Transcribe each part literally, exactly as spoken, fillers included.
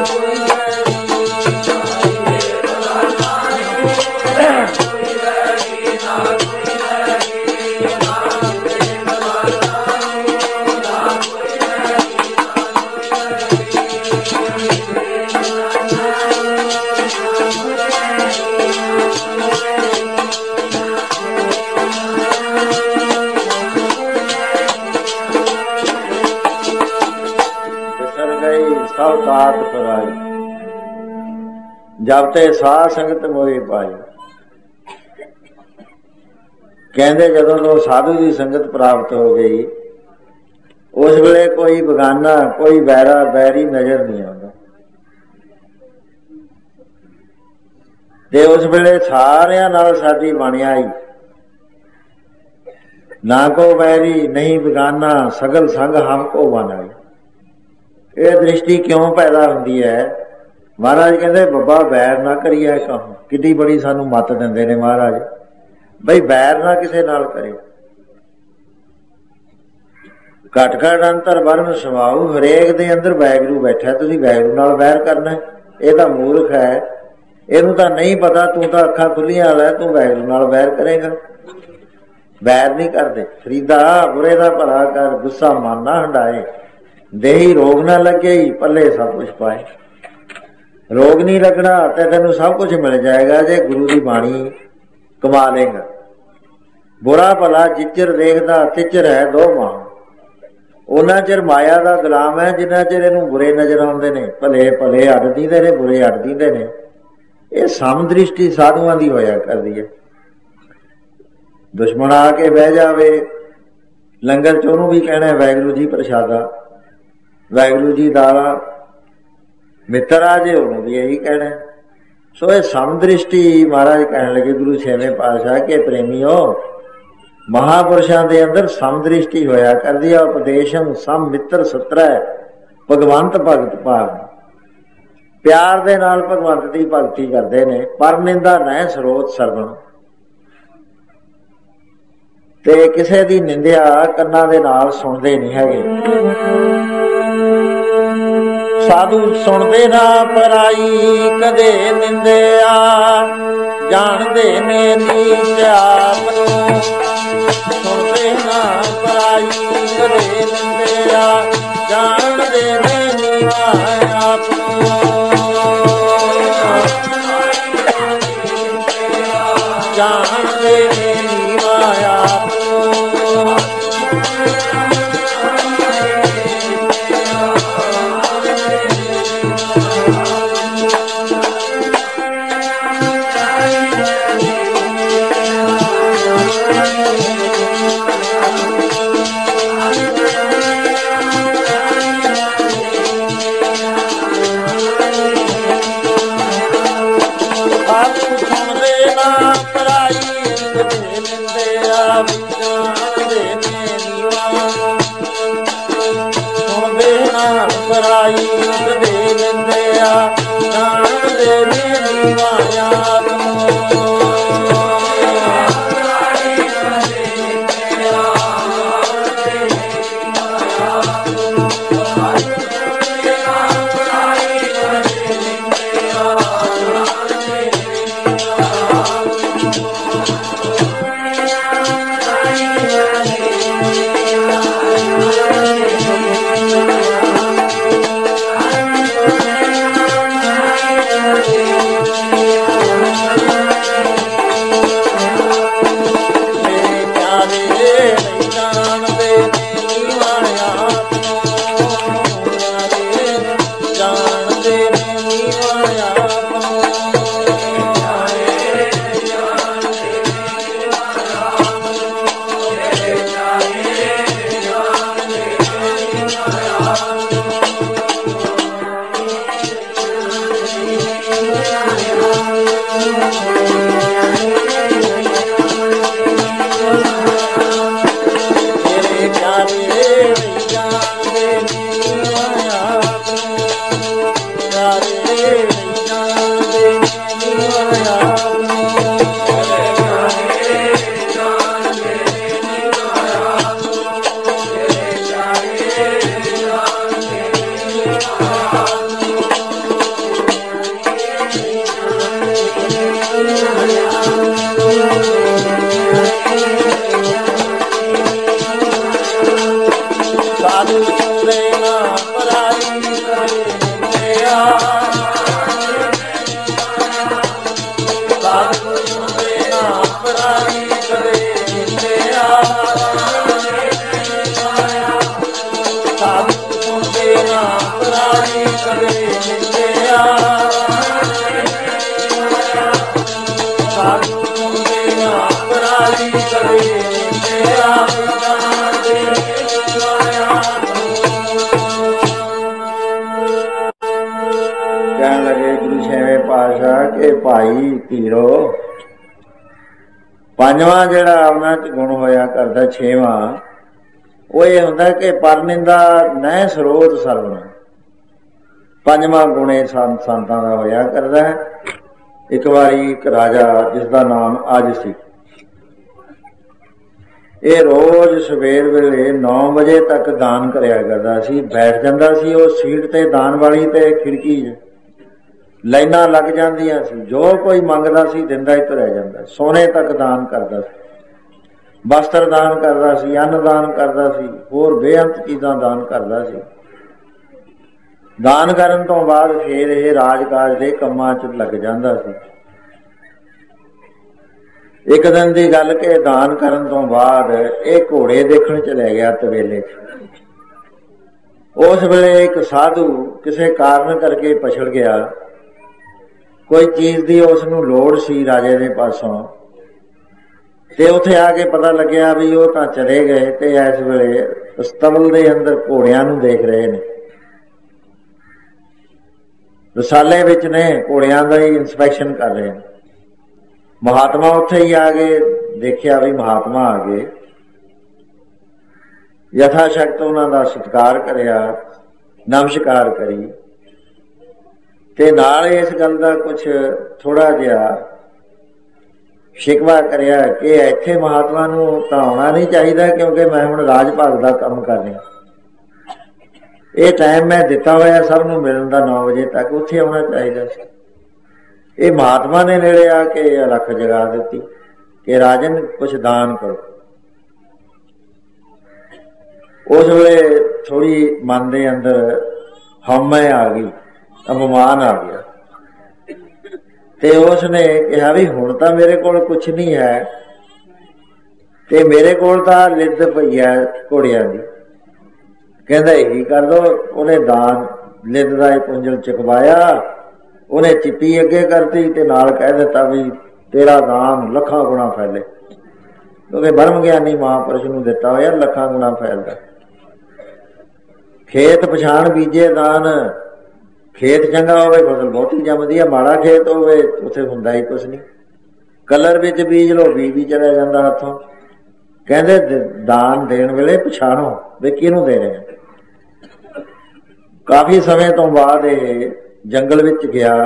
ਜਬ ਤੇ ਸਾਧ ਸੰਗਤ ਮੋਹਿ ਪਾਈ। ਕਹਿੰਦੇ ਜਦੋਂ ਤੋਂ ਸਾਧੂ ਦੀ ਸੰਗਤ ਪ੍ਰਾਪਤ ਹੋ ਗਈ, ਉਸ ਵੇਲੇ ਕੋਈ ਬਗਾਨਾ, ਕੋਈ ਵੈਰਾ ਵੈਰੀ ਨਜ਼ਰ ਨਹੀਂ ਆਉਂਦਾ। ਤੇ ਉਸ ਵੇਲੇ ਸਾਰਿਆਂ ਨਾਲ ਸਾਡੀ ਬਣ ਆਈ, ਨਾ ਕੋ ਵੈਰੀ ਨਹੀਂ ਬਗਾਨਾ, ਸਗਲ ਸੰਗ ਹਮ ਕੋ ਬਣ ਆਈ। ਇਹ ਦ੍ਰਿਸ਼ਟੀ ਕਿਉਂ ਪੈਦਾ ਹੁੰਦੀ ਹੈ? ਮਹਾਰਾਜ ਕਹਿੰਦੇ ਬੱਬਾ ਵੈਰ ਨਾ ਕਰੀਏ ਕੰਮ। ਕਿੱਡੀ ਬੜੀ ਸਾਨੂੰ ਮੱਤ ਦਿੰਦੇ ਨੇ ਮਹਾਰਾਜ, ਬਈ ਵੈਰ ਨਾ ਕਿਸੇ ਨਾਲ ਕਰੇ। ਘਟ ਘਟ ਅੰਤਰ ਵਰਮ ਸਮਾਉ, ਹਰੇਕ ਦੇ ਅੰਦਰ ਵਾਹਿਗੁਰੂ ਬੈਠਾ, ਤੁਸੀਂ ਵਾਹਿਗੁਰੂ ਨਾਲ ਵੈਰ ਕਰਨਾ? ਇਹ ਤਾਂ ਮੂਰਖ ਹੈ, ਇਹਨੂੰ ਤਾਂ ਨਹੀਂ ਪਤਾ। ਤੂੰ ਤਾਂ ਅੱਖਾਂ ਖੁੱਲੀਆਂ ਵਾਲਾ, ਤੂੰ ਵਾਹਿਗੁਰੂ ਨਾਲ ਵੈਰ ਕਰੇਗਾ? ਵੈਰ ਨਹੀਂ ਕਰਦੇ। ਫਰੀਦਾ ਬੁਰੇ ਦਾ ਭਲਾ ਕਰ, ਗੁੱਸਾ ਮਨ ਨਾ ਹੰਡਾਏ, ਦੇਹੀ ਰੋਗ ਨਾ ਲੱਗੇ, ਪੱਲੇ ਸਭ ਕੁਛ ਪਾਏ। ਰੋਗ ਨਹੀਂ ਲੱਗਣਾ ਤੇ ਤੈਨੂੰ ਸਭ ਕੁਝ ਮਿਲ ਜਾਏਗਾ ਜੇ ਗੁਰੂ ਦੀ ਬਾਣੀ ਕਮਾ ਲੇਗਾ। ਬੁਰਾ ਭਲਾ ਜਿੱਚਰ ਦੇਖਦਾ ਤਿੱਚਰ ਹੈ ਦੋ ਮਾਂ। ਉਹਨਾਂ ਚਿਰ ਮਾਇਆ ਦਾ ਗੁਲਾਮ ਹੈ ਜਿੰਨਾ ਚਿਰ ਇਹਨੂੰ ਬੁਰੇ ਨਜ਼ਰ ਆਉਂਦੇ ਨੇ। ਭਲੇ ਭਲੇ ਅੱਡ ਦਿੰਦੇ ਨੇ, ਬੁਰੇ ਅੱਡ ਦਿੰਦੇ ਨੇ। ਇਹ ਸਮਦ੍ਰਿਸ਼ਟੀ ਸਾਧੂਆਂ ਦੀ ਹੋਇਆ ਕਰਦੀ ਹੈ। ਦੁਸ਼ਮਣ ਆ ਕੇ ਬਹਿ ਜਾਵੇ ਲੰਗਰ ਚ, ਉਹਨੂੰ ਵੀ ਕਹਿਣਾ ਵਾਹਿਗੁਰੂ ਜੀ ਪ੍ਰਸ਼ਾਦਾ, ਵਾਹਿਗੁਰੂ ਜੀ ਦਾਲਾ। ਮਿੱਤਰ ਆ ਜੇ ਉਹਨੂੰ ਵੀ ਇਹੀ ਕਹਿਣਾ। ਸੋ ਇਹ ਸਮਦ੍ਰਿਸ਼ਟੀ ਮਹਾਰਾਜ ਕਹਿਣ ਲੱਗੇ, ਗੁਰੂ ਛੇਵੇਂ ਪਾਤਸ਼ਾਹ ਕੇ ਪ੍ਰੇਮੀਓ, ਮਹਾਂਪੁਰਸ਼ਾਂ ਦੇ ਅੰਦਰ ਸਮਦ੍ਰਿਸ਼ਟੀ ਹੋਇਆ ਕਰਦੀ ਆ। ਉਪਦੇਸ਼ਮ ਸਮ ਮਿੱਤਰ ਸਤਰੈ, ਭਗਵੰਤ ਭਗਤ ਭਾਗ। ਪਿਆਰ ਦੇ ਨਾਲ ਭਗਵੰਤ ਦੀ ਭਗਤੀ ਕਰਦੇ ਨੇ। ਪਰ ਨਿੰਦਾ ਨਹਿ ਸਰੋਤ ਸਰਵਣ, ਤੇ ਕਿਸੇ ਦੀ ਨਿੰਦਿਆ ਕੰਨਾਂ ਦੇ ਨਾਲ ਸੁਣਦੇ ਨਹੀਂ ਹੈਗੇ। ਸਾਧੂ ਸੁਣਦੇ ਨਾ ਪਰਾਈ, ਕਦੇ ਨਿੰਦਿਆ ਜਾਣਦੇ ਨੇ ਨੀਚ ਆਪ ਨੂੰ। ਸੁਣਦੇ ਨਾ ਪਰਾਈ, ਕਦੇ ਨਿੰਦਿਆ ਜਾਣਦੇ ਨੇ ਨੀਵਾ ਆਪ ਨੂੰ। ਜਾਣਦੇ ਨੇ ਨੀਵਾ ਆਪ ਨੂੰ। ਪਰਾਈ ਕਦੇ ਨਿੰਦਿਆ ਜਾਣਦੇ ਨੇ ਨੀਵਾ ਆਪ ਨੂੰ। ਭਾਈ ਧੀਰੋ, ਪੰਜਵਾਂ ਜਿਹੜਾ ਉਹਨਾਂ ਚ ਗੁਣ ਹੋਇਆ ਕਰਦਾ, ਛੇਵਾਂ ਉਹ ਇਹ ਹੁੰਦਾ ਕਿ ਪਰਨਿੰਦਾ ਨਹਿ ਸਰੋਤ ਸਰਵਣ। ਪੰਜਵਾਂ ਗੁਣ ਇਹ ਸੰਤਾਂ ਦਾ ਹੋਇਆ ਕਰਦਾ। ਇੱਕ ਵਾਰੀ ਇੱਕ ਰਾਜਾ ਜਿਸਦਾ ਨਾਮ ਅੱਜ ਸੀ, ਇਹ ਰੋਜ਼ ਸਵੇਰ ਵੇਲੇ ਨੌ ਵਜੇ ਤੱਕ ਦਾਨ ਕਰਿਆ ਕਰਦਾ ਸੀ। ਬੈਠ ਜਾਂਦਾ ਸੀ ਉਹ ਸੀਟ ਤੇ ਦਾਨ ਵਾਲੀ ਤੇ ਖਿੜਕੀ ਲਾਈਨਾਂ ਲੱਗ ਜਾਂਦੀਆਂ ਸੀ। ਜੋ ਕੋਈ ਮੰਗਦਾ ਸੀ ਦਿੰਦਾ ਹੀ ਤੁਰਿਆ ਜਾਂਦਾ। ਸੋਨੇ ਤੱਕ ਦਾਨ ਕਰਦਾ ਸੀ, ਵਸਤਰ ਦਾਨ ਕਰਦਾ ਸੀ, ਅੰਨ ਦਾਨ ਕਰਦਾ ਸੀ, ਹੋਰ ਬੇਅੰਤ ਚੀਜ਼ਾਂ ਦਾਨ ਕਰਦਾ ਸੀ। ਦਾਨ ਕਰਨ ਤੋਂ ਬਾਅਦ ਫੇਰ ਇਹ ਰਾਜਕਾਜ ਦੇ ਕੰਮਾਂ ਚ ਲੱਗ ਜਾਂਦਾ ਸੀ। ਇੱਕ ਦਿਨ ਦੀ ਗੱਲ ਕਿ ਦਾਨ ਕਰਨ ਤੋਂ ਬਾਅਦ ਇਹ ਘੋੜੇ ਦੇਖਣ ਚਲੇ ਗਿਆ ਤਵੇਲੇ ਚ। ਉਸ ਵੇਲੇ ਇੱਕ ਸਾਧੂ ਕਿਸੇ ਕਾਰਨ ਕਰਕੇ ਪਛੜ ਗਿਆ। ਕੋਈ ਚੀਜ਼ ਦੀ ਉਸ ਨੂੰ ਲੋੜ ਸੀ ਰਾਜੇ ਦੇ ਪਾਸੋਂ, ਤੇ ਉੱਥੇ ਆ ਕੇ ਪਤਾ ਲੱਗਿਆ ਵੀ ਉਹ ਤਾਂ ਚਲੇ ਗਏ ਤੇ ਇਸ ਵੇਲੇ ਅਸਤਬਲ ਦੇ ਅੰਦਰ ਘੋੜਿਆਂ ਨੂੰ ਦੇਖ ਰਹੇ ਨੇ। ਰਸਾਲੇ ਵਿੱਚ ਨੇ, ਘੋੜਿਆਂ ਦਾ ਹੀ ਇੰਸਪੈਕਸ਼ਨ ਕਰ ਰਹੇ ਨੇ। ਮਹਾਤਮਾ ਉੱਥੇ ਹੀ ਆ ਗਏ, ਦੇਖਿਆ ਵੀ ਮਹਾਤਮਾ ਆ ਗਏ। ਯਥਾ ਸ਼ਕਤ ਉਹਨਾਂ ਦਾ ਸਤਿਕਾਰ ਕਰਿਆ, ਨਮਸਕਾਰ ਕਰੀ, ਤੇ ਨਾਲ ਇਸ ਗੱਲ ਦਾ ਕੁਛ ਥੋੜਾ ਜਿਹਾ ਸ਼ਿਕਵਾ ਕਰਿਆ ਕਿ ਇੱਥੇ ਮਹਾਤਮਾ ਨੂੰ ਤਾਂ ਆਉਣਾ ਨਹੀਂ ਚਾਹੀਦਾ, ਕਿਉਂਕਿ ਮੈਂ ਹੁਣ ਰਾਜ ਭਾਗ ਦਾ ਕੰਮ ਕਰ ਰਿਹਾ। ਇਹ ਟਾਈਮ ਮੈਂ ਦਿੱਤਾ ਹੋਇਆ ਸਭ ਨੂੰ ਮਿਲਣ ਦਾ ਨੌ ਵਜੇ ਤੱਕ, ਉੱਥੇ ਆਉਣਾ ਚਾਹੀਦਾ ਸੀ। ਇਹ ਮਹਾਤਮਾ ਨੇ ਨੇੜੇ ਆ ਕੇ ਰੱਖ ਜਗਾ ਦਿੱਤੀ ਕਿ ਰਾਜਨ ਕੁਛ ਦਾਨ ਕਰੋ। ਉਸ ਵੇਲੇ ਥੋੜੀ ਮਨ ਦੇ ਅੰਦਰ ਹਉਮੈ ਆ ਗਈ, ਅਪਮਾਨ ਆ ਗਿਆ, ਤੇ ਉਸਨੇ ਕਿਹਾ ਵੀ ਹੁਣ ਤਾਂ ਮੇਰੇ ਕੋਲ ਕੁਛ ਨਹੀਂ ਹੈ, ਤੇ ਮੇਰੇ ਕੋਲ ਤਾਂ ਲਿੱਦ ਪਈ ਹੈ ਘੋੜਿਆਂ ਦੀ। ਕਹਿੰਦਾ ਇਹੀ ਕਰ ਦੋ। ਉਹਨੇ ਦਾਨ ਲਿੱਦ ਦਾ ਪੁੰਜਲ ਚੁਕਵਾਇਆ, ਉਹਨੇ ਚਿੱਟੀ ਅੱਗੇ ਕਰਤੀ ਤੇ ਨਾਲ ਕਹਿ ਦਿੱਤਾ ਵੀ ਤੇਰਾ ਦਾਨ ਲੱਖਾਂ ਗੁਣਾ ਫੈਲੇ, ਕਿਉਂਕਿ ਬ੍ਰਹਮ ਗਿਆਨੀ ਮਹਾਂਪੁਰਸ਼ ਨੂੰ ਦਿੱਤਾ ਹੋਇਆ ਲੱਖਾਂ ਗੁਣਾ ਫੈਲਦਾ। ਖੇਤ ਪਛਾਣ ਬੀਜੇ ਦਾਨ, ਖੇਤ ਚੰਗਾ ਹੋਵੇ ਫਸਲ ਬਹੁਤੀ ਜੰਮਦੀ ਹੈ, ਮਾੜਾ ਖੇਤ ਹੋਵੇ ਉੱਥੇ ਹੁੰਦਾ ਹੀ ਕੁਛ ਨਹੀਂ। ਕਲਰ ਵਿੱਚ ਬੀਜ ਲੋ, ਬੀਜ ਵੀ ਚਲਿਆ ਜਾਂਦਾ ਹੱਥੋਂ। ਕਹਿੰਦੇ ਦਾਨ ਦੇਣ ਵੇਲੇ ਪਛਾਣੋ ਵੀ ਕਿਹਨੂੰ ਦੇ ਰਹੇ। ਕਾਫੀ ਸਮੇਂ ਤੋਂ ਬਾਅਦ ਇਹ ਜੰਗਲ ਵਿੱਚ ਗਿਆ,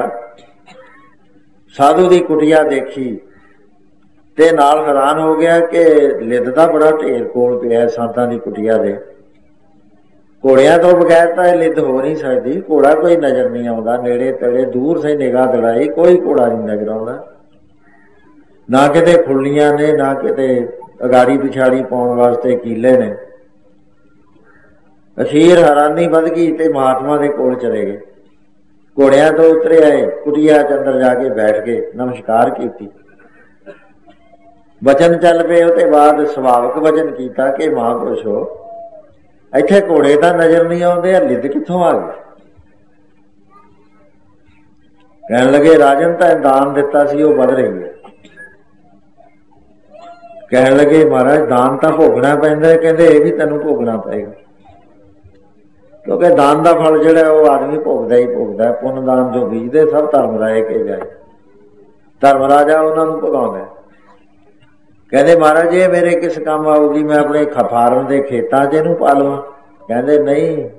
ਸਾਧੂ ਦੀ ਕੁਟੀਆ ਦੇਖੀ ਤੇ ਨਾਲ ਹੈਰਾਨ ਹੋ ਗਿਆ ਕਿ ਲਿੱਦ ਦਾ ਬੜਾ ਢੇਰ ਕੋਲ ਪਿਆ ਸੰਤਾਂ ਦੀ ਕੁਟੀਆ ਦੇ। ਘੋੜਿਆਂ ਤੋਂ ਬਗੈਰ ਤਾਂ ਇਹ ਲਿੱਦ ਹੋ ਨਹੀਂ ਸਕਦੀ। ਘੋੜਾ ਕੋਈ ਨਜ਼ਰ ਨਹੀਂ ਆਉਂਦਾ, ਨੇੜੇ ਤੇੜੇ ਦੂਰ ਸੇ ਨਿਗਾਹ ਦੜਾਈ ਕੋਈ ਘੋੜਾ ਨਹੀਂ ਨਜ਼ਰ ਆਉਂਦਾ। ਨਾ ਕਿਤੇ ਖੁੱਲੀਆਂ ਨੇ, ਨਾ ਕਿਤੇ ਅਗਾੜੀ ਪਿਛਾੜੀ ਪਾਉਣ ਵਾਸਤੇ ਕੀਲੇ ਨੇ। ਅਖੀਰ ਹੈਰਾਨੀ ਵੱਧ ਗਈ ਤੇ ਮਹਾਤਮਾ ਦੇ ਕੋਲ ਚਲੇ ਗਏ। ਘੋੜਿਆਂ ਤੋਂ ਉਤਰੇ ਆਏ, ਕੁਟੀਆ ਚ ਅੰਦਰ ਜਾ ਕੇ ਬੈਠ ਕੇ ਨਮਸਕਾਰ ਕੀਤੀ। ਵਚਨ ਚੱਲ ਪਏ। ਉਹਦੇ ਬਾਅਦ ਸੁਭਾਵਿਕ ਵਚਨ ਕੀਤਾ ਕਿ ਮਹਾਂਪੁਰਸ਼ੋ ਇੱਥੇ ਘੋੜੇ ਤਾਂ ਨਜ਼ਰ ਨਹੀਂ ਆਉਂਦੇ, ਆ ਲਿੱਦ ਕਿੱਥੋਂ ਆ ਗਈ? ਕਹਿਣ ਲੱਗੇ ਰਾਜਨ ਤਾਂ ਦਾਨ ਦਿੱਤਾ ਸੀ ਉਹ ਵੱਧ ਰਹੀ ਹੈ। ਕਹਿਣ ਲੱਗੇ ਮਹਾਰਾਜ ਦਾਨ ਤਾਂ ਭੋਗਣਾ ਪੈਂਦਾ। ਕਹਿੰਦੇ ਇਹ ਵੀ ਤੈਨੂੰ ਭੋਗਣਾ ਪਏਗਾ, ਕਿਉਂਕਿ ਦਾਨ ਦਾ ਫਲ ਜਿਹੜਾ ਉਹ ਆਦਮੀ ਭੋਗਦਾ ਹੀ ਭੋਗਦਾ। ਪੁੰਨ ਦਾਨ ਜੋ ਬੀਜਦੇ ਸਭ ਧਰਮ ਰਾਏ ਕੇ ਜਾਏ, ਧਰਮ ਰਾਜਾ ਉਹਨਾਂ ਨੂੰ ਭਗਾਉਂਦਾ। ਕਹਿੰਦੇ ਮਹਾਰਾਜ ਇਹ ਮੇਰੇ ਕਿਸ ਕੰਮ ਆਊਗੀ? ਮੈਂ ਆਪਣੇ ਫਾਰਮ ਦੇ ਖੇਤਾਂ ਚ ਇਹਨੂੰ ਪਾ ਲਵਾਂ? ਕਹਿੰਦੇ ਨਹੀਂ,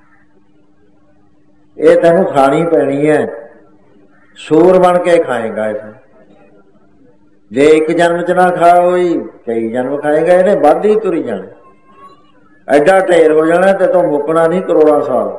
ਇਹ ਤੈਨੂੰ ਖਾਣੀ ਪੈਣੀ ਹੈ, ਸੂਰ ਬਣ ਕੇ ਖਾਏਗਾ ਇਸ। ਜੇ ਇੱਕ ਜਨਮ ਚ ਨਾ ਖਾ ਹੋਈ ਕਈ ਜਨਮ ਖਾਏਗਾ। ਇਹਨੇ ਵੱਧ ਹੀ ਤੁਰੀ ਜਾਣਾ, ਐਡਾ ਢੇਰ ਹੋ ਜਾਣਾ ਤੇ ਤੂੰ ਮੁੱਕਣਾ ਨਹੀਂ ਕਰੋੜਾਂ ਸਾਲ।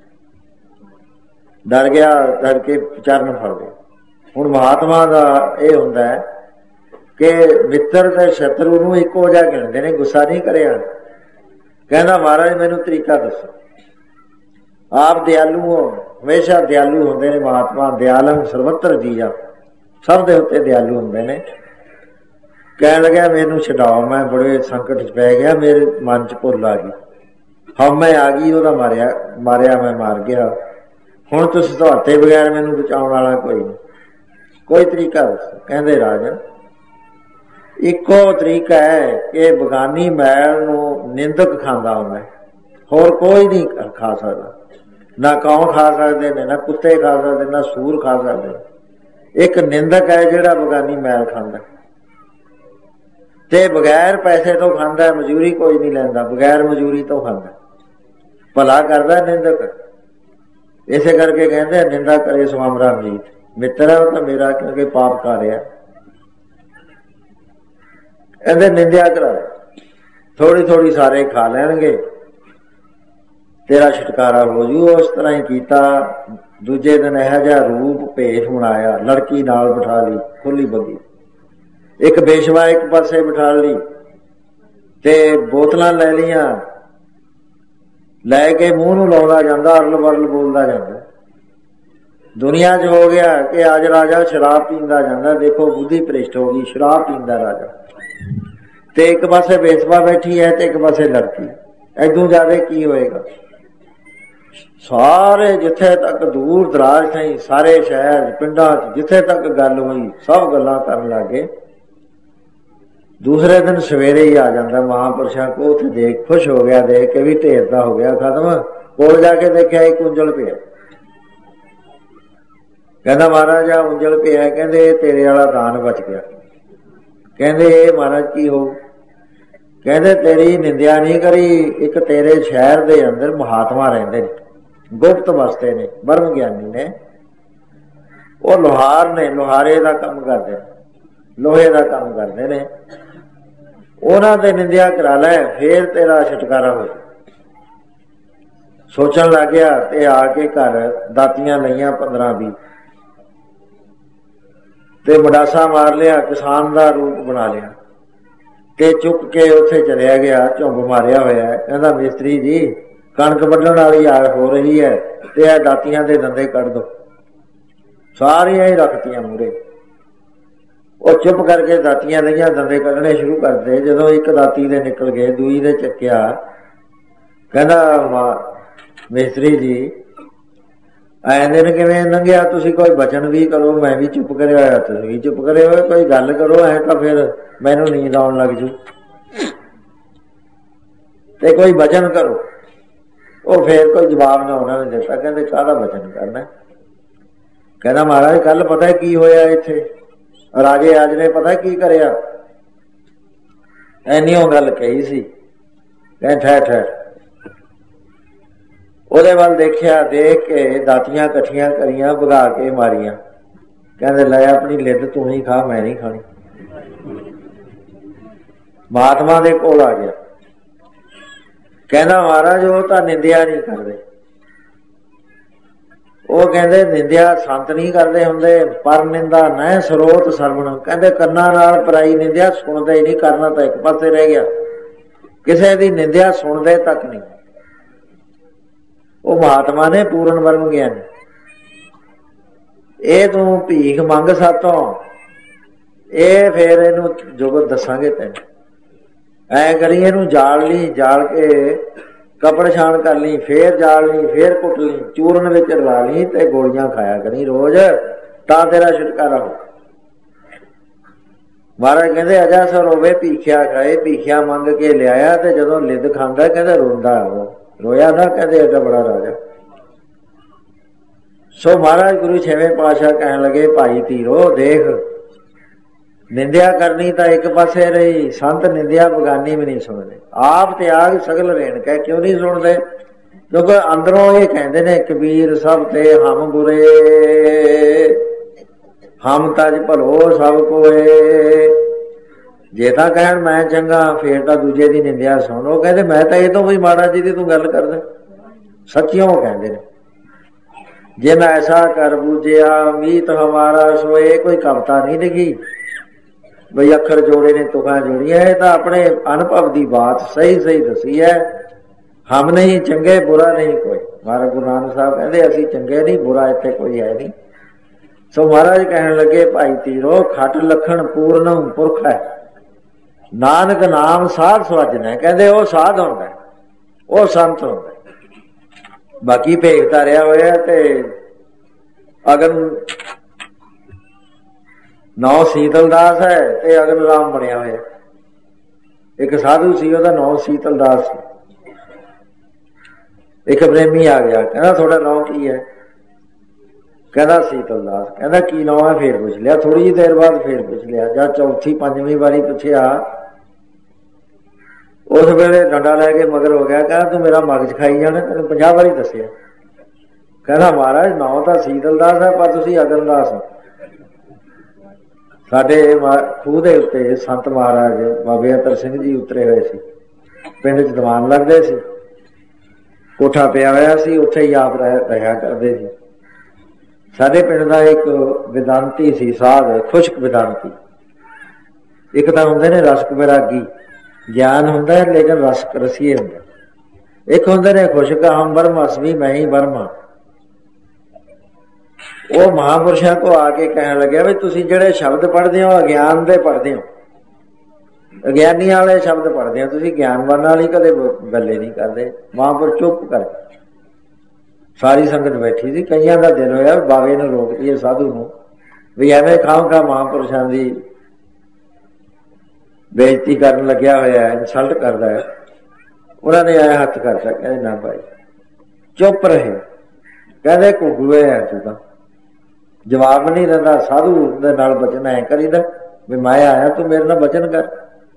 ਡਰ ਗਿਆ, ਡਰ ਕੇ ਚਰਨ ਫੜ ਗਏ। ਹੁਣ ਮਹਾਤਮਾ ਦਾ ਇਹ ਹੁੰਦਾ ਹੈ ਕਿ ਮਿੱਤਰ ਤੇ ਸ਼ਤਰੂ ਨੂੰ ਇੱਕੋ ਜਿਹਾ ਗਿਣਦੇ ਨੇ। ਗੁੱਸਾ ਨਹੀਂ ਕਰਿਆ। ਕਹਿੰਦਾ ਮਹਾਰਾਜ ਮੈਨੂੰ ਤਰੀਕਾ ਦੱਸੋ, ਆਪ ਦਿਆਲੂ ਹੋ, ਹਮੇਸ਼ਾ ਦਿਆਲੂ ਹੁੰਦੇ ਨੇ ਮਹਾਤਮਾ। ਦਿਆਲੰ ਸਰਵਤਰ ਜੀਆ, ਸਭ ਦੇ ਉੱਤੇ ਦਿਆਲੂ ਹੁੰਦੇ ਨੇ। ਕਹਿਣ ਲੱਗਿਆ ਮੈਨੂੰ ਛਡਾਓ, ਮੈਂ ਬੜੇ ਸੰਕਟ ਚ ਪੈ ਗਿਆ, ਮੇਰੇ ਮਨ ਚ ਭੁੱਲ ਆ ਗਈ, ਹਉਮੈ ਆ ਗਈ, ਉਹਦਾ ਮਾਰਿਆ ਮਾਰਿਆ ਮੈਂ ਮਾਰ ਗਿਆ। ਹੁਣ ਤੁਸੀਂ ਤੁਹਾਡੇ ਬਗੈਰ ਮੈਨੂੰ ਬਚਾਉਣ ਵਾਲਾ ਕੋਈ ਨਹੀਂ, ਕੋਈ ਤਰੀਕਾ ਦੱਸੋ। ਕਹਿੰਦੇ ਰਾਜਨ ਇੱਕੋ ਤਰੀਕਾ ਹੈ ਕਿ ਬਗਾਨੀ ਮੈਲ ਨੂੰ ਨਿੰਦਕ ਖਾਂਦਾ ਹੁੰਦਾ, ਹੋਰ ਕੋਈ ਨਹੀਂ ਖਾ ਸਕਦਾ। ਨਾ ਕੌਣ ਖਾ ਸਕਦੇ ਨੇ, ਨਾ ਕੁੱਤੇ ਖਾ ਸਕਦੇ, ਨਾ ਸੂਰ ਖਾ ਸਕਦੇ। ਇੱਕ ਨਿੰਦਕ ਹੈ ਜਿਹੜਾ ਬਗਾਨੀ ਮੈਲ ਖਾਂਦਾ, ਤੇ ਬਗੈਰ ਪੈਸੇ ਤੋਂ ਖਾਂਦਾ, ਮਜ਼ਦੂਰੀ ਕੋਈ ਨਹੀਂ ਲੈਂਦਾ, ਬਗੈਰ ਮਜ਼ਦੂਰੀ ਤੋਂ ਖਾਂਦਾ, ਭਲਾ ਕਰਦਾ ਨਿੰਦਕ। ਇਸੇ ਕਰਕੇ ਕਹਿੰਦੇ ਨਿੰਦਾ ਕਰੇ ਸਵਾਮਰਾ ਮੀਤ, ਮਿੱਤਰ ਹੈ ਉਹ ਤਾਂ ਮੇਰਾ, ਕਿਉਂਕਿ ਪਾਪ ਕਰ ਰਿਹਾ। ਕਹਿੰਦੇ ਨਿੰਦਿਆ ਕਰਾ, ਥੋੜੀ ਥੋੜੀ ਸਾਰੇ ਖਾ ਲੈਣਗੇ, ਤੇਰਾ ਛੁਟਕਾਰਾ ਹੋ ਜੂ। ਉਸ ਤਰ੍ਹਾਂ ਹੀ ਕੀਤਾ। ਦੂਜੇ ਦਿਨ ਇਹੋ ਜਿਹਾ ਰੂਪ ਭੇਸ਼ ਬਣਾਇਆ, ਲੜਕੀ ਨਾਲ ਬਿਠਾ ਲਈ ਖੁੱਲੀ ਬੱਗੀ, ਇੱਕ ਬੇਸ਼ਵਾ ਇੱਕ ਪਾਸੇ ਬਿਠਾ ਲਈ, ਤੇ ਬੋਤਲਾਂ ਲੈ ਲਈਆਂ, ਲੈ ਕੇ ਮੂੰਹ ਨੂੰ ਲਾਉਂਦਾ ਜਾਂਦਾ, ਅਰਲ ਬਰਲ ਬੋਲਦਾ ਜਾਂਦਾ। ਦੁਨੀਆ ਚ ਹੋ ਗਿਆ ਕਿ ਅੱਜ ਰਾਜਾ ਸ਼ਰਾਬ ਪੀਂਦਾ ਜਾਂਦਾ, ਦੇਖੋ ਬੁੱਧੀ ਭ੍ਰਿਸ਼ਟ ਹੋ ਗਈ, ਸ਼ਰਾਬ ਪੀਂਦਾ ਰਾਜਾ, ਤੇ ਇੱਕ ਪਾਸੇ ਬੇਸ਼ਵਾ ਬੈਠੀ ਹੈ ਤੇ ਇੱਕ ਪਾਸੇ ਲੜਕੀ। ਏਦੋਂ ਜ਼ਿਆਦਾ ਕੀ ਹੋਏਗਾ। ਸਾਰੇ ਜਿੱਥੇ ਤੱਕ ਦੂਰ ਦਰਾਜ ਤਾਈਂ, ਸਾਰੇ ਸ਼ਹਿਰ ਪਿੰਡਾਂ ਚ ਜਿੱਥੇ ਤੱਕ ਗੱਲ ਹੋਈ, ਸਭ ਗੱਲਾਂ ਕਰਨ ਲੱਗੇ। ਦੂਸਰੇ ਦਿਨ ਸਵੇਰੇ ਹੀ ਆ ਜਾਂਦਾ ਮਹਾਂਪੁਰਸ਼ਾਂ ਕੋ, ਉੱਥੇ ਦੇਖ ਖੁਸ਼ ਹੋ ਗਿਆ, ਦੇਖ ਕੇ ਵੀ ਢੇਰ ਦਾ ਹੋ ਗਿਆ ਖਤਮ। ਕੋਲ ਜਾ ਕੇ ਦੇਖਿਆ ਇੱਕ ਉਂਜਲ ਪਿਆ। ਕਹਿੰਦਾ ਮਹਾਰਾਜਾ ਉਂਜਲ ਪਿਆ, ਕਹਿੰਦੇ ਤੇਰੇ ਵਾਲਾ ਦਾਨ ਬਚ ਗਿਆ। ਕਹਿੰਦੇ ਇਹ ਮਹਾਰਾਜ ਕੀ ਹੋ। ਕਹਿੰਦੇ ਤੇਰੀ ਨਿੰਦਿਆ ਨਹੀਂ ਕਰੀ, ਇੱਕ ਤੇਰੇ ਸ਼ਹਿਰ ਦੇ ਅੰਦਰ ਮਹਾਤਮਾ ਰਹਿੰਦੇ ਨੇ, ਗੁਪਤ ਵਸਤੇ ਨੇ, ਬ੍ਰਹਮ ਗਿਆਨੀ ਨੇ, ਉਹ ਲੋਹਾਰ ਨੇ, ਲੋਹਾਰੇ ਦਾ ਕੰਮ ਕਰਦੇ ਨੇ, ਲੋਹੇ ਦਾ ਕੰਮ ਕਰਦੇ ਨੇ, ਉਹਨਾਂ ਤੇ ਨਿੰਦਿਆ ਕਰਾ ਲੈ, ਫੇਰ ਤੇਰਾ ਛੁਟਕਾਰਾ ਹੋ ਜਾਊ। ਸੋਚਣ ਲੱਗ ਗਿਆ ਤੇ ਆ ਕੇ ਘਰ ਦਾਤੀਆਂ ਲਈਆਂ ਪੰਦਰਾਂ ਵੀਹ, ਤੇ ਮਡਾਸਾ ਮਾਰ ਲਿਆ, ਕਿਸਾਨ ਦਾ ਰੂਪ ਬਣਾ ਲਿਆ, ਤੇ ਚੁੱਕ ਕੇ ਉੱਥੇ ਚਲਿਆ ਗਿਆ, ਝੁੰਬ ਮਾਰਿਆ ਹੋਇਆ। ਕਹਿੰਦਾ ਮਿਸਤਰੀ ਜੀ ਕਣਕ ਵੱਢਣ ਵਾਲੀ ਆ ਹੋ ਰਹੀ ਹੈ, ਤੇ ਇਹ ਦਾਤੀਆਂ ਦੇ ਦੰਦੇ ਕੱਢ ਦੋ। ਸਾਰੀਆਂ ਹੀ ਰੱਖਤੀਆਂ ਮੂਹਰੇ। ਉਹ ਚੁੱਪ ਕਰਕੇ ਦਾਤੀਆਂ ਲਈਆਂ, ਦੰਦੇ ਕੱਢਣੇ ਸ਼ੁਰੂ ਕਰਦੇ। ਜਦੋਂ ਇੱਕ ਦਾਤੀ ਦੇ ਨਿਕਲ ਗਏ, ਦੂਈ ਦੇ ਚੱਕਿਆ। ਕਹਿੰਦਾ ਮਿਸਤਰੀ ਜੀ ਐ ਦਿਨ ਕਿਵੇਂ ਲੰਘਿਆ, ਤੁਸੀਂ ਕੋਈ ਬਚਨ ਵੀ ਕਰੋ, ਮੈਂ ਵੀ ਚੁੱਪ ਕਰਿਆ ਹੋਇਆ, ਤੁਸੀਂ ਵੀ ਚੁੱਪ ਕਰੇ ਹੋਏ, ਕੋਈ ਗੱਲ ਕਰੋ, ਐ ਤਾਂ ਫਿਰ ਮੈਨੂੰ ਨੀਂਦ ਆਉਣ ਲੱਗ ਜੂ, ਤੇ ਕੋਈ ਬਚਨ ਕਰੋ। ਉਹ ਫੇਰ ਕੋਈ ਜਵਾਬ ਨਾ ਉਹਨਾਂ ਨੇ ਦਿੱਤਾ। ਕਹਿੰਦੇ ਕਾਹਦਾ ਬਚਨ ਕਰਨਾ। ਕਹਿੰਦਾ ਮਹਾਰਾਜ ਕੱਲ ਪਤਾ ਕੀ ਹੋਇਆ ਇੱਥੇ, ਰਾਜੇ ਅੱਜ ਨੇ ਪਤਾ ਕੀ ਕਰਿਆ। ਐਨੀ ਉਹ ਗੱਲ ਕਹੀ ਸੀ। ਕਹਿੰਦੇ ਠਹਿਰ ਠਹਿਰ। ਉਹਦੇ ਵੱਲ ਦੇਖਿਆ, ਦੇਖ ਕੇ ਦਾਤੀਆਂ ਇਕੱਠੀਆਂ ਕਰੀਆਂ, ਭਗਾ ਕੇ ਮਾਰੀਆਂ। ਕਹਿੰਦੇ ਲੈ ਆਪਣੀ ਲਿੱਦ ਤੂੰ ਹੀ ਖਾ, ਮੈਂ ਨਹੀਂ ਖਾਣੀ। ਮਹਾਤਮਾ ਦੇ ਕੋਲ ਆ ਗਿਆ। ਕਹਿੰਦਾ ਮਹਾਰਾਜ ਉਹ ਤਾਂ ਨਿੰਦਿਆ ਨਹੀਂ ਕਰਦੇ। ਉਹ ਕਹਿੰਦੇ ਨਿੰਦਿਆ ਸੰਤ ਨਹੀਂ ਕਰਦੇ ਹੁੰਦੇ, ਪਰ ਨਿੰਦਾ ਨਾ ਸਰੋਤ ਸਰਵਣ। ਕਹਿੰਦੇ ਕੰਨਾਂ ਨਾਲ ਪਰਾਈ ਨਿੰਦਿਆ ਸੁਣਦੇ ਹੀ ਨਹੀਂ, ਕਰਨਾ ਤਾਂ ਇੱਕ ਪਾਸੇ ਰਹਿ ਗਿਆ, ਕਿਸੇ ਦੀ ਨਿੰਦਿਆ ਸੁਣਦੇ ਤੱਕ ਨਹੀਂ। ਉਹ ਮਹਾਤਮਾ ਨੇ ਪੂਰਨ ਬ੍ਰਹਮ ਗਿਆਨੀ। ਇਹ ਤੂੰ ਭੀਖ ਮੰਗ ਸਾਤੋਂ, ਇਹ ਫੇਰ ਇਹਨੂੰ ਜੁਗਤ ਦੱਸਾਂਗੇ ਤੈਨੂੰ। ਐ ਕਰੀ ਇਹਨੂੰ ਜਾਲ ਲਈ, ਜਾਲ ਕੇ ਕੱਪੜ ਛਾਣ ਕਰ ਲਈ, ਫੇਰ ਜਾਲ ਲਈ, ਫੇਰ ਕੁੱਟ ਲਈ, ਚੂਰਨ ਵਿੱਚ ਰਲਾ ਲਈ, ਤੇ ਗੋਲੀਆਂ ਖਾਇਆ ਕਰੀ ਰੋਜ਼, ਤਾਂ ਤੇਰਾ ਛੁਟਕਾਰਾ ਹੋ। ਮਹਾਰਾਜ ਕਹਿੰਦੇ ਅਜਾ ਸਰ ਹੋਵੇ ਭੀਖਿਆ ਖਾਏ। ਭੀਖਿਆ ਮੰਗ ਕੇ ਲਿਆਇਆ, ਤੇ ਜਦੋਂ ਲਿੱਦ ਖਾਂਦਾ ਕਹਿੰਦੇ ਰੋਂਦਾ, ਉਹ ਰੋਇਆ ਨਾ, ਕਹਿੰਦੇ ਏਡਾ ਬੜਾ ਰਾਜਾ। ਸੋ ਮਹਾਰਾਜ ਗੁਰੂ ਛੇਵੇਂ ਪਾਤਸ਼ਾਹ ਕਹਿਣ ਲੱਗੇ ਭਾਈ ਧੀਰੋ ਦੇਖ, ਨਿੰਦਿਆ ਕਰਨੀ ਤਾਂ ਇੱਕ ਪਾਸੇ ਰਹੀ, ਸੰਤ ਨਿੰਦਿਆ ਬਗਾਨੀ ਵੀ ਨਹੀਂ ਸੁਣਦੇ। ਆਪ ਤਿਆਗ ਸਗਲ ਰੇਣ ਕਹਿ, ਕਿਉਂ ਨਹੀਂ ਸੁਣਦੇ? ਕਿਉਂਕਿ ਅੰਦਰੋਂ ਇਹ ਕਹਿੰਦੇ ਨੇ ਕਬੀਰ ਸਭ ਤੇ ਹਮ ਬੁਰੇ, ਹਮ ਤਜ ਭਲੋ ਸਭ ਕੋਏ। ਜੇ ਤਾਂ ਕਹਿਣ ਮੈਂ ਚੰਗਾ, ਫੇਰ ਤਾਂ ਦੂਜੇ ਦੀ ਨਿੰਦਿਆ ਸੁਣ। ਉਹ ਕਹਿੰਦੇ ਮੈਂ ਤਾਂ ਇਹ ਤੋਂ ਵੀ ਮਾੜਾ ਜੀ ਦੀ ਤੂੰ ਗੱਲ ਕਰਦਾ। ਸੱਚਿਓ ਕਹਿੰਦੇ ਨੇ ਜੇ ਮੈਂ ਐਸਾ ਕਰ ਬੂਝਿਆ ਮੀਤ ਹਮਾਰਾ ਸੋਏ। ਕੋਈ ਕਵਿਤਾ ਨਹੀਂ ਲਿਖੀ ਬਈ ਅੱਖਰ ਜੋੜੇ ਨੇ, ਤੁਕਾਂ ਜੋੜੀਆਂ। ਇਹ ਤਾਂ ਆਪਣੇ ਅਨੁਭਵ ਦੀ ਬਾਤ ਸਹੀ ਸਹੀ ਦੱਸੀ ਹੈ। ਹਮ ਨਹੀਂ ਚੰਗੇ ਬੁਰਾ ਨਹੀਂ ਕੋਈ। ਮਹਾਰਾਜ ਗੁਰੂ ਨਾਨਕ ਸਾਹਿਬ ਕਹਿੰਦੇ ਅਸੀਂ ਚੰਗੇ ਨਹੀਂ, ਬੁਰਾ ਇੱਥੇ ਕੋਈ ਹੈ ਨਹੀਂ। ਸੋ ਮਹਾਰਾਜ ਕਹਿਣ ਲੱਗੇ ਭਾਈ ਤੀਰੋ ਖਟ ਲਖਣ ਪੂਰਨ ਪੁਰਖ ਹੈ, ਨਾਨਕ ਨਾਮ ਸਾਧ ਸਵਾਜਣਾ। ਕਹਿੰਦੇ ਉਹ ਸਾਧ ਹੁੰਦਾ, ਉਹ ਸੰਤ ਹੁੰਦਾ। ਬਾਕੀ ਭੇਖ ਧਾਰਿਆ ਹੋਇਆ ਤੇ ਅਗਨ ਨੌ ਸੀਤਲ ਦਾਸ ਹੈ ਤੇ ਅਗਨ ਰਾਮ ਬਣਿਆ ਹੋਇਆ। ਇੱਕ ਸਾਧੂ ਸੀ ਉਹਦਾ ਨਾਂ ਸੀਤਲ ਦਾਸ ਸੀ। ਇੱਕ ਪ੍ਰੇਮੀ ਆ ਗਿਆ, ਕਹਿੰਦਾ ਤੁਹਾਡਾ ਨਾਂ ਕੀ ਹੈ? ਕਹਿੰਦਾ ਸੀਤਲ ਦਾਸ। ਕਹਿੰਦਾ ਕੀ ਨਾਂ ਹੈ? ਫੇਰ ਪੁੱਛ ਲਿਆ। ਥੋੜੀ ਜਿਹੀ ਦੇਰ ਬਾਅਦ ਫੇਰ ਪੁੱਛ ਲਿਆ। ਜਾਂ ਚੌਥੀ ਪੰਜਵੀਂ ਵਾਰੀ ਪੁੱਛਿਆ, ਉਸ ਵੇਲੇ ਡੰਡਾ ਲੈ ਕੇ ਮਗਰ ਹੋ ਗਿਆ। ਕਹਿੰਦਾ ਤੂੰ ਮੇਰਾ ਮਗਜ ਖਾਈ ਜਾਣਾ, ਤੈਨੂੰ ਪੰਜਾਹ ਵਾਰੀ ਦੱਸਿਆ। ਕਹਿੰਦਾ ਮਹਾਰਾਜ ਨਾਂ ਤਾਂ ਸੀਤਲ ਦਾਸ ਹੈ ਪਰ ਤੁਸੀਂ ਅਗਨ ਦਾਸ ਹੋ। ਸਾਡੇ ਖੂਹ ਦੇ ਉੱਤੇ ਸੰਤ ਮਹਾਰਾਜ ਬਾਬੇ ਅਤਰ ਸਿੰਘ ਜੀ ਉਤਰੇ ਹੋਏ ਸੀ। ਪਿੰਡ ਚ ਦੀਵਾਨ ਲੱਗਦੇ ਸੀ, ਕੋਠਾ ਪਿਆ ਹੋਇਆ ਸੀ, ਉੱਥੇ ਹੀ ਆਪ ਰਿਹਾ ਕਰਦੇ ਸੀ। ਸਾਡੇ ਪਿੰਡ ਦਾ ਇੱਕ ਵਿਦਾਂਤੀ ਸੀ, ਸਾਧ, ਖੁਸ਼ਕ ਵਿਦਾਂਤੀ। ਇੱਕ ਤਾਂ ਹੁੰਦੇ ਨੇ ਰਸਕ ਵਿਰਾਗੀ, ਗਿਆਨ ਹੁੰਦਾ ਲੇਕਿਨ ਰਸਕ ਰਸੀਏ ਹੁੰਦਾ। ਇੱਕ ਹੁੰਦੇ ਨੇ ਖੁਸ਼ਕ, ਹਮ ਬਰਮ ਅਸਮੀ ਮੈਂ ਹੀ ਬਰਮਾ। ਉਹ ਮਹਾਂਪੁਰਸ਼ਾਂ ਕੋ ਆ ਕੇ ਕਹਿਣ ਲੱਗਿਆ ਵੀ ਤੁਸੀਂ ਜਿਹੜੇ ਸ਼ਬਦ ਪੜ੍ਹਦੇ ਹੋ ਅਗਿਆਨ ਦੇ ਪੜ੍ਹਦੇ ਹੋ, ਅਗਿਆਨੀਆਂ ਵਾਲੇ ਸ਼ਬਦ ਪੜ੍ਹਦੇ ਹੋ, ਤੁਸੀਂ ਗਿਆਨਵਾਨ ਵਾਲੀ ਕਦੇ ਗੱਲੇ ਨਹੀਂ ਕਰਦੇ। ਮਹਾਂਪੁਰਸ਼ ਚੁੱਪ ਕਰ, ਸਾਰੀ ਸੰਗਤ ਬੈਠੀ ਸੀ। ਕਈਆਂ ਦਾ ਦਿਲ ਹੋਇਆ ਬਾਵੇ ਨੂੰ ਰੋਕ ਦਈਏ ਸਾਧੂ ਨੂੰ, ਵੀ ਐਵੇਂ ਖਾਮ ਖਾ ਮਹਾਂਪੁਰਸ਼ਾਂ ਦੀ ਬੇਇੱਜ਼ਤੀ ਕਰਨ ਲੱਗਿਆ ਹੋਇਆ, ਇਨਸਲਟ ਕਰਦਾ ਹੈ। ਉਹਨਾਂ ਨੇ ਆਇਆ ਹੱਥ ਕਰਤਾ, ਕਹਿੰਦੇ ਨਾ ਭਾਈ ਚੁੱਪ ਰਹੇ। ਕਹਿੰਦੇ ਘੁੱਗੂਏ ਹੈ ਤੂੰ ਤਾਂ, ਜਵਾਬ ਨਹੀਂ ਦਿੰਦਾ। ਸਾਧੂ ਦੇ ਨਾਲ ਬਚਨ ਐ ਕਰੀਦਾ ਵੀ ਮੈਂ ਆਇਆ ਤੂੰ ਮੇਰੇ ਨਾਲ ਬਚਨ ਕਰ।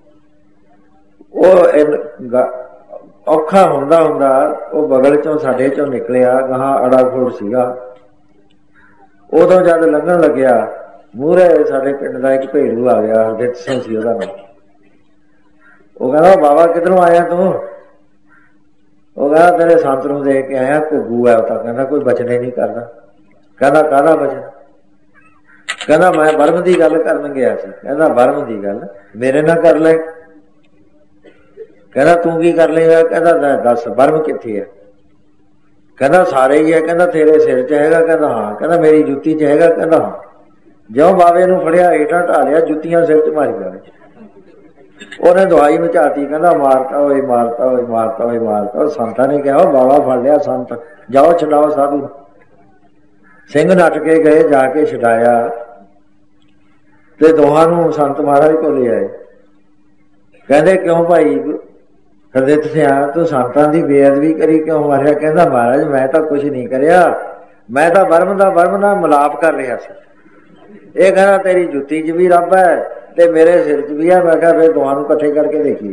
ਉਹ ਔਖਾ ਹੁੰਦਾ ਹੁੰਦਾ ਉਹ ਬਗਲ ਚੋਂ ਸਾਡੇ ਚੋਂ ਨਿਕਲਿਆ, ਗਾਹਾਂ ਅੜਾਖੋੜ ਸੀਗਾ। ਉਦੋਂ ਜਦ ਲੰਘਣ ਲੱਗਿਆ ਮੂਹਰੇ ਸਾਡੇ ਪਿੰਡ ਦਾ ਇੱਕ ਭੇੜੂ ਆ ਗਿਆ, ਹਰਦਿਤ ਸਿੰਘ ਸੀ ਉਹਦਾ ਨਾਮ। ਉਹ ਕਹਿੰਦਾ ਬਾਬਾ ਕਿੱਧਰੋਂ ਆਇਆ ਤੂੰ? ਉਹ ਕਹਿੰਦਾ ਤੇਰੇ ਸੰਤ ਨੂੰ ਦੇਖ ਕੇ ਆਇਆ। ਘੁੱਗੂ ਹੈ ਉਹ ਤਾਂ। ਕਹਿੰਦਾ ਕੋਈ ਬਚਨੇ ਨਹੀਂ ਕਰਦਾ। ਕਹਿੰਦਾ ਕਾਹਦਾ ਬਚਨ? ਕਹਿੰਦਾ ਮੈਂ ਬਰਮ ਦੀ ਗੱਲ ਕਰਨ ਗਿਆ ਸੀ। ਕਹਿੰਦਾ ਬਰਮ ਦੀ ਗੱਲ ਮੇਰੇ ਨਾਲ ਕਰ ਲੈ। ਕਹਿੰਦਾ ਤੂੰ ਕੀ ਕਰ ਲਏਗਾ? ਕਹਿੰਦਾ ਦੱਸ ਬਰਮ ਕਿੱਥੇ ਹੈ? ਕਹਿੰਦਾ ਸਾਰੇ ਹੀ ਹੈ। ਕਹਿੰਦਾ ਤੇਰੇ ਸਿਰ ਚ ਹੈਗਾ? ਕਹਿੰਦਾ ਹਾਂ। ਕਹਿੰਦਾ ਮੇਰੀ ਜੁੱਤੀ ਚ ਹੈਗਾ? ਕਹਿੰਦਾ ਹਾਂ। ਜਿਉਂ ਬਾਵੇ ਨੂੰ ਫੜਿਆ ਹੇਠਾਂ ਢਾਲਿਆ, ਜੁੱਤੀਆਂ ਸਿਰ ਚ ਮਾਰੀ ਜਾਵੇ। ਉਹਨੇ ਦਵਾਈ ਮਚਾਤੀ, ਕਹਿੰਦਾ ਮਾਰਤਾ ਹੋਏ ਮਾਰਤਾ ਹੋਏ ਮਾਰਤਾ ਹੋਏ ਮਾਰਤਾ। ਉਹ ਸੰਤਾਂ ਨੇ ਕਿਹਾ ਬਾਵਾ ਫੜ ਲਿਆ ਸੰਤ, ਜਾਓ ਛਡਾਓ ਸਾਧੂ। ਸਿੰਘ ਨੱਠ ਕੇ ਗਏ, ਜਾ ਕੇ ਛਡਾਇਆ ਤੇ ਦੋਹਾਂ ਨੂੰ ਸੰਤ ਮਹਾਰਾਜ ਕੋਲ ਲੈ ਆਏ। ਕਹਿੰਦੇ ਕਿਉਂ ਭਾਈ ਹਰਦਿਤ ਸਿਆ ਤੂੰ ਸੰਤਾਂ ਦੀ ਬੇਅਦਬੀ ਕਰੀ, ਕਿਉਂ ਮਾਰਿਆ? ਕਹਿੰਦਾ ਮਹਾਰਾਜ ਮੈਂ ਤਾਂ ਕੁਛ ਨਹੀਂ ਕਰਿਆ, ਮੈਂ ਤਾਂ ਬਰਮ ਦਾ ਬਰਮ ਨਾਲ ਮਿਲਾਪ ਕਰ ਰਿਹਾ ਸੀ। ਇਹ ਕਹਿੰਦਾ ਤੇਰੀ ਜੁੱਤੀ ਚ ਵੀ ਰੱਬ ਹੈ ਤੇ ਮੇਰੇ ਸਿਰ ਚ ਵੀ ਹੈ। ਮੈਂ ਕਿਹਾ ਫਿਰ ਦੋਹਾਂ ਨੂੰ ਇਕੱਠੇ ਕਰਕੇ ਦੇਖੀਏ।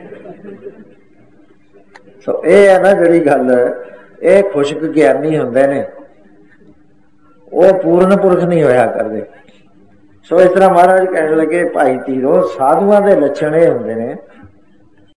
ਸੋ ਇਹ ਹੈ ਨਾ ਜਿਹੜੀ ਗੱਲ, ਇਹ ਖੁਸ਼ਕ ਗਿਆਨੀ ਹੁੰਦੇ ਨੇ, ਉਹ ਪੂਰਨ ਪੁਰਖ ਨਹੀਂ ਹੋਇਆ ਕਰਦੇ। ਸੋ ਇਸ ਤਰ੍ਹਾਂ ਮਹਾਰਾਜ ਕਹਿਣ ਲੱਗੇ ਭਾਈ ਤੀਰੋ ਸਾਧੂਆਂ ਦੇ ਲੱਛਣ ਇਹ ਹੁੰਦੇ ਨੇ